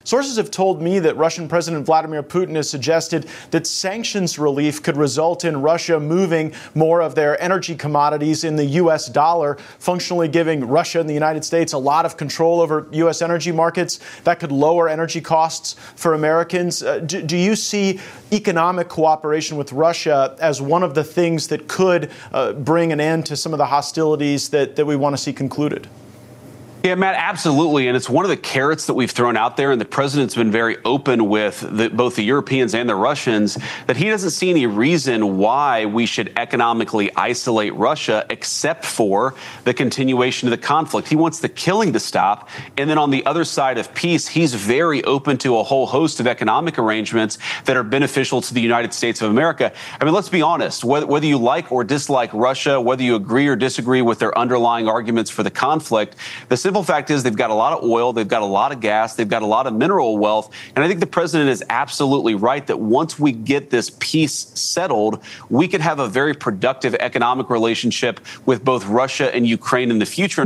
Sources have told me that Russian President Vladimir Putin has suggested that sanctions relief could result in Russia moving more of their energy commodities in the U.S. dollar, functionally giving Russia and the United States a lot of control over U.S. energy markets. That could lower energy costs for Americans. Do you see economic cooperation with Russia as one of the things that could bring an end to some of the hostilities that we want to see concluded? Yeah, Matt, absolutely. And it's one of the carrots that we've thrown out there. And the president's been very open with both the Europeans and the Russians that he doesn't see any reason why we should economically isolate Russia except for the continuation of the conflict. He wants the killing to stop. And then on the other side of peace, he's very open to a whole host of economic arrangements that are beneficial to the United States of America. I mean, let's be honest, whether you like or dislike Russia, whether you agree or disagree with their underlying arguments for the conflict, the simple fact is they've got a lot of oil, they've got a lot of gas, they've got a lot of mineral wealth. And I think the president is absolutely right that once we get this peace settled, we could have a very productive economic relationship with both Russia and Ukraine in the future.